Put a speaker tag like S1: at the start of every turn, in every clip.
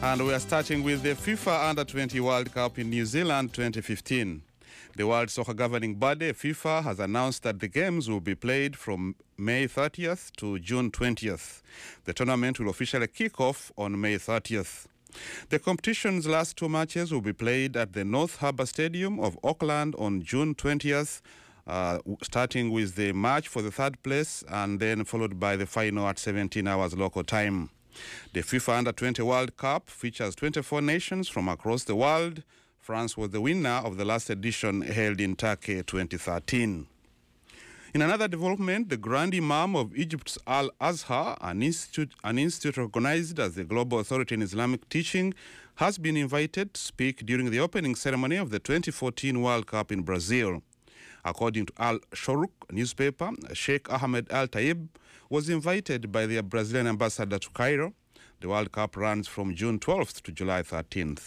S1: And we are starting with the FIFA Under-20 World Cup in New Zealand 2015. The World Soccer Governing Body, FIFA, has announced that the games will be played from May 30th to June 20th. The tournament will officially kick off on May 30th. The competition's last two matches will be played at the North Harbour Stadium of Auckland on June 20th, starting with the match for the third place and then followed by the final at 17 hours local time. The FIFA Under-20 World Cup features 24 nations from across the world. France was the winner of the last edition held in Turkey 2013. In another development, the Grand Imam of Egypt's Al-Azhar, an institute recognized as the global authority in Islamic teaching, has been invited to speak during the opening ceremony of the 2014 World Cup in Brazil. According to Al-Shorouk newspaper, Sheikh Ahmed Al-Taib was invited by the Brazilian ambassador to Cairo. The World Cup runs from June 12th to July 13th.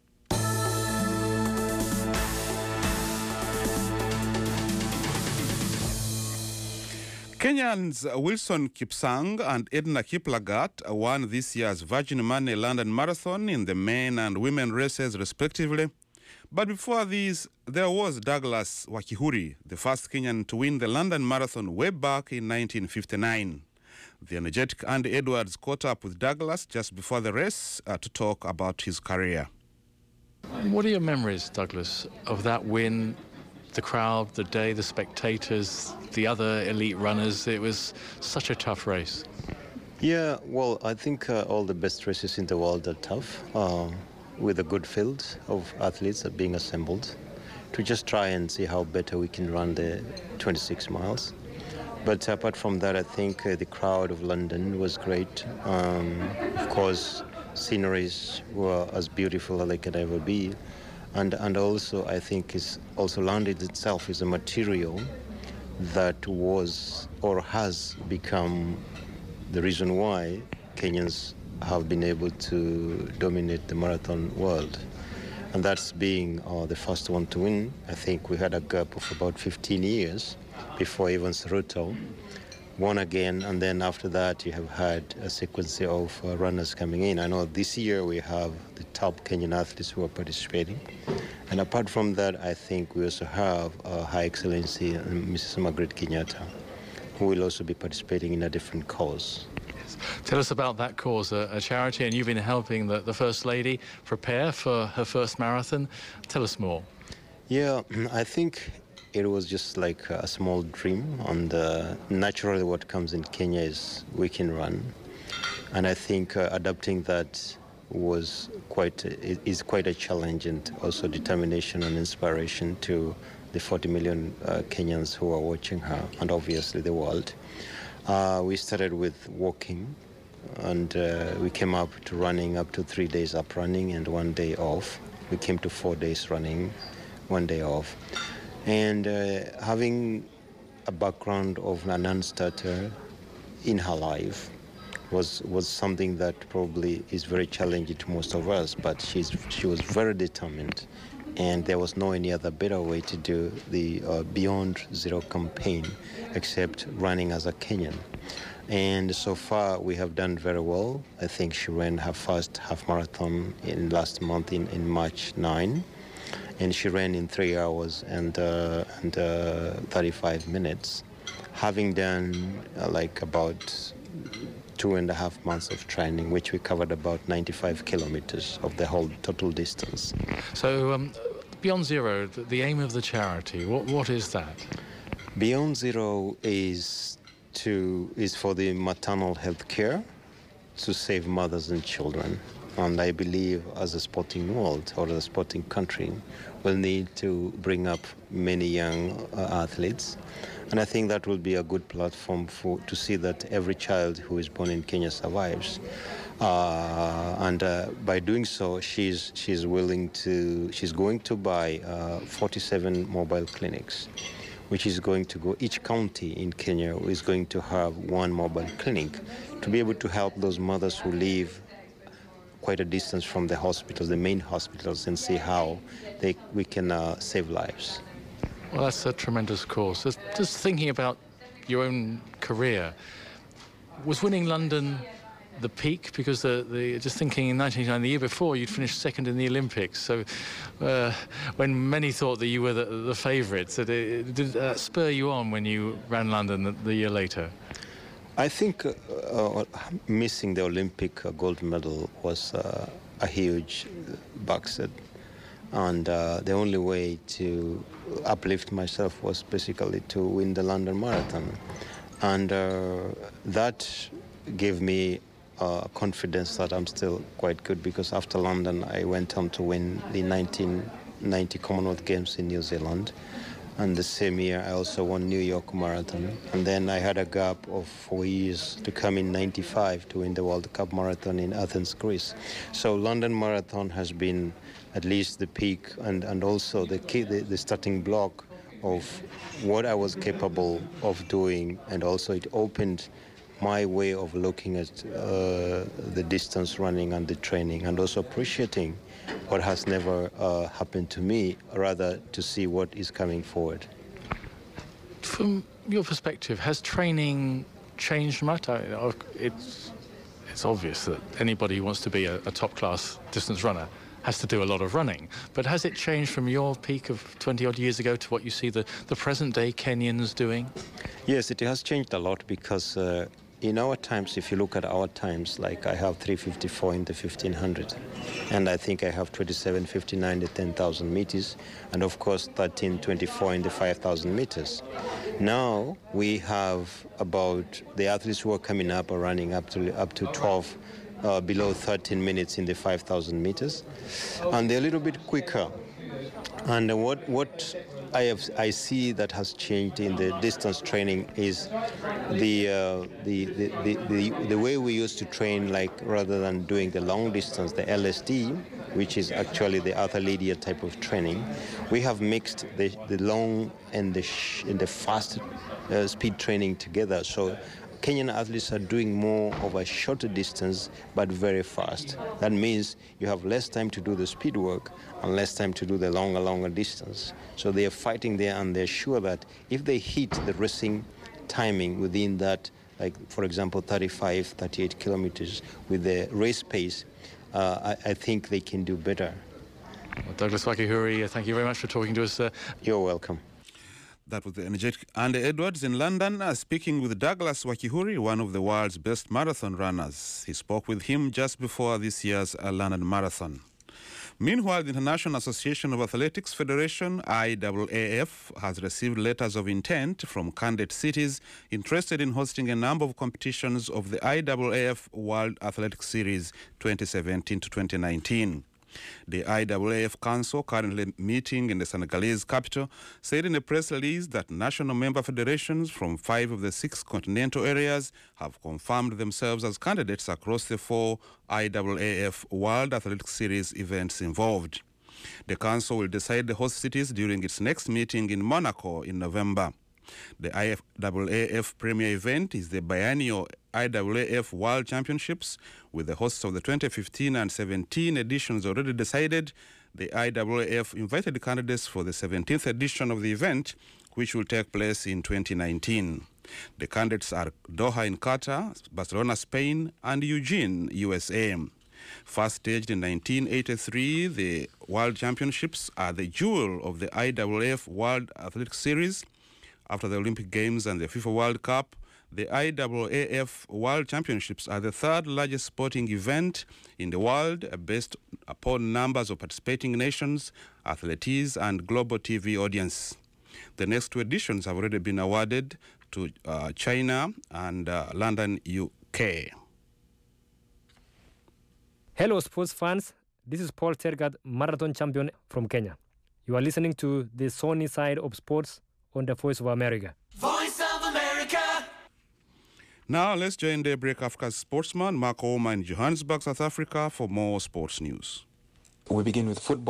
S1: Kenyans Wilson Kipsang and Edna Kiplagat won this year's Virgin Money London Marathon in the men and women races respectively. But before these, there was Douglas Wakihuri, the first Kenyan to win the London Marathon way back in 1959. The energetic Andy Edwards caught up with Douglas just before the race to talk about his career.
S2: What are your memories, Douglas, of that win? The crowd, the day, the spectators, the other elite runners. It was such a tough race.
S3: Yeah, well, I think all the best races in the world are tough, with a good field of athletes being assembled to just try and see how better we can run the 26 miles. But apart from that, I think the crowd of London was great. Of course, sceneries were as beautiful as they could ever be. And also, I think it's also London itself is a material that was or has become the reason why Kenyans have been able to dominate the marathon world. And that's being the first one to win. I think we had a gap of about 15 years before Evans Ruto won again, and then after that you have had a sequence of runners coming in. I know this year we have the top Kenyan athletes who are participating. And apart from that, I think we also have High Excellency Mrs. Margaret Kenyatta, who will also be participating in a different cause.
S2: Yes. Tell us about that cause, a charity, and you've been helping the First Lady prepare for her first marathon. Tell us more.
S3: Yeah, I think it was just like a small dream, and naturally what comes in Kenya is we can run. And I think adapting that is quite a challenge, and also determination and inspiration to the 40 million Kenyans who are watching her, and obviously the world. We started with walking, and we came up to running up to 3 days up running and 1 day off. We came to 4 days running, 1 day off. And having a background of a non-starter in her life was something that probably is very challenging to most of us, but she was very determined, and there was no any other better way to do the Beyond Zero campaign except running as a Kenyan. And so far we have done very well. I think she ran her first half marathon in last month in March 9. And she ran in 3 hours and 35 minutes, having done like about 2.5 months of training, which we covered about 95 kilometers of the whole total distance.
S2: So Beyond Zero, the aim of the charity, what is that?
S3: Beyond Zero is for the maternal health care to save mothers and children. And I believe as a sporting world or a sporting country, we'll need to bring up many young athletes. And I think that will be a good platform to see that every child who is born in Kenya survives. And by doing so, she's going to buy 47 mobile clinics, which is going to go, each county in Kenya is going to have one mobile clinic to be able to help those mothers who live quite a distance from the hospitals, the main hospitals, and see how we can save lives.
S2: Well, that's a tremendous cause. Just thinking about your own career, was winning London the peak? Because just thinking in 1999, the year before, you'd finished second in the Olympics. So when many thought that you were the favourites, did that spur you on when you ran London the year later?
S3: I think missing the Olympic gold medal was a huge backset. And the only way to uplift myself was basically to win the London Marathon. And that gave me confidence that I'm still quite good, because after London, I went on to win the 1990 Commonwealth Games in New Zealand. And the same year, I also won New York Marathon. And then I had a gap of 4 years to come in 95 to win the World Cup Marathon in Athens, Greece. So London Marathon has been at least the peak and also the starting block of what I was capable of doing. And also it opened my way of looking at the distance running and the training, and also appreciating what has never happened to me, rather to see what is coming forward.
S2: From your perspective, has training changed much? It's obvious that anybody who wants to be a top-class distance runner has to do a lot of running. But has it changed from your peak of 20-odd years ago to what you see the present-day Kenyans doing? Yes,
S3: it has changed a lot, because in our times, if you look at our times, like I have 3:54 in the 1500, and I think I have 27:59 in the 10,000 meters, and of course 13:24 in the 5,000 meters. Now we have about the athletes who are coming up are running up to 12 below 13 minutes in the 5,000 meters, and they're a little bit quicker. And what I see that has changed in the distance training is the way we used to train, like rather than doing the long distance, the LSD, which is actually the Athledia type of training, we have mixed the long and the fast speed training together. So Kenyan athletes are doing more of a shorter distance, but very fast. That means you have less time to do the speed work and less time to do the longer distance. So they are fighting there, and they're sure that if they hit the racing timing within that, like, for example, 35, 38 kilometers with the race pace, I think they can do better.
S2: Well, Douglas Wakihuri, thank you very much for talking to us.
S3: You're welcome.
S1: That was the energetic Andy Edwards in London, speaking with Douglas Wakihuri, one of the world's best marathon runners. He spoke with him just before this year's London Marathon. Meanwhile, the International Association of Athletics Federation, IAAF, has received letters of intent from candidate cities interested in hosting a number of competitions of the IAAF World Athletics Series 2017 to 2019. The IAAF Council, currently meeting in the Senegalese capital, said in a press release that national member federations from 5 of the 6 continental areas have confirmed themselves as candidates across the 4 IAAF World Athletics Series events involved. The Council will decide the host cities during its next meeting in Monaco in November. The IAAF premier event is the biennial IAAF World Championships, with the hosts of the 2015 and 17 editions already decided. The IAAF invited candidates for the 17th edition of the event, which will take place in 2019. The candidates are Doha in Qatar, Barcelona, Spain, and Eugene, USA. First staged in 1983, the World Championships are the jewel of the IAAF World Athletics Series. After the Olympic Games and the FIFA World Cup, the IAAF World Championships are the 3rd largest sporting event in the world, based upon numbers of participating nations, athletes, and global TV audience. The next 2 editions have already been awarded to China and London, UK.
S4: Hello, sports fans. This is Paul Tergat, marathon champion from Kenya. You are listening to the Sony side of sports on the Voice of America.
S5: Voice of America!
S1: Now let's join Daybreak Africa's sportsman Mark Ouma in Johannesburg, South Africa, for more sports news.
S6: We begin with football.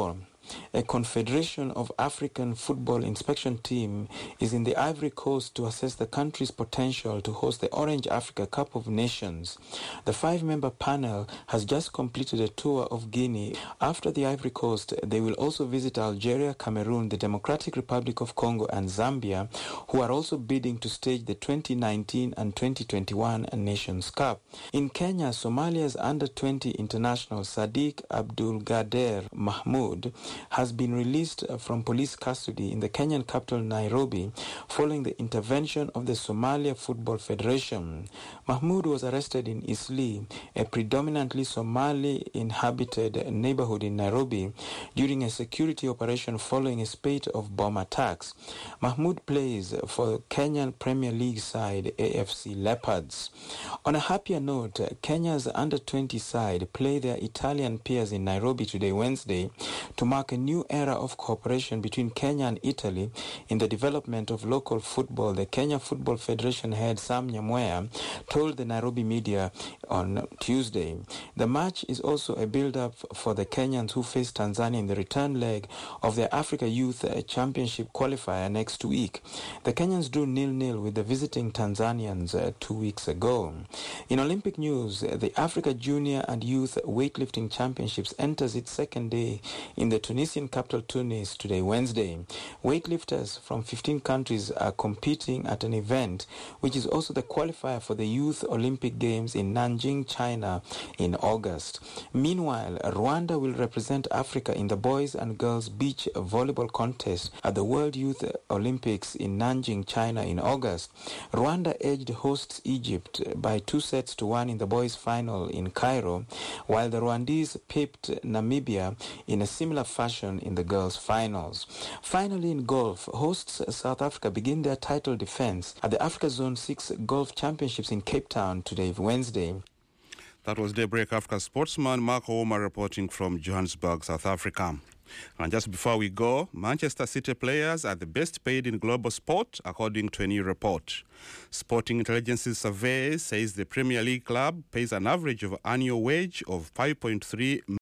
S6: a Confederation of African Football inspection team is in the Ivory Coast to assess the country's potential to host the Orange Africa Cup of Nations. The 5-member panel has just completed a tour of Guinea. After the Ivory Coast, they will also visit Algeria, Cameroon, the Democratic Republic of Congo and Zambia, who are also bidding to stage the 2019 and 2021 Nations Cup. In Kenya, Somalia's under-20 international Sadiq Abdulgader Mahmoud has been released from police custody in the Kenyan capital Nairobi following the intervention of the Somalia Football Federation. Mahmoud was arrested in Isli, a predominantly Somali-inhabited neighborhood in Nairobi, during a security operation following a spate of bomb attacks. Mahmoud plays for Kenyan Premier League side AFC Leopards. On a happier note, Kenya's under-20 side play their Italian peers in Nairobi today, Wednesday, to mark a new era of cooperation between Kenya and Italy in the development of local football. The Kenya Football Federation head Sam Nyamweya told the Nairobi media on Tuesday. The match is also a build-up for the Kenyans who face Tanzania in the return leg of their Africa Youth Championship qualifier next week. The Kenyans drew 0-0 with the visiting Tanzanians 2 weeks ago. In Olympic news, the Africa Junior and Youth Weightlifting Championships enters its second day in the Tunisian capital Tunis today, Wednesday. Weightlifters from 15 countries are competing at an event which is also the qualifier for the Youth Olympic Games in Nanjing, China in August. Meanwhile, Rwanda will represent Africa in the boys and girls beach volleyball contest at the World Youth Olympics in Nanjing, China in August. Rwanda edged hosts Egypt by 2-1 in the boys' final in Cairo, while the Rwandese pipped Namibia in a similar fashion in the girls' finals. Finally, in golf, hosts South Africa begin their title defense at the Africa Zone 6 Golf Championships in Cape Town today, Wednesday.
S1: That was Daybreak Africa sportsman Mark Ouma reporting from Johannesburg, South Africa. And just before we go, Manchester City players are the best paid in global sport, according to a new report. Sporting Intelligence's survey says the Premier League club pays an average of annual wage of 5.3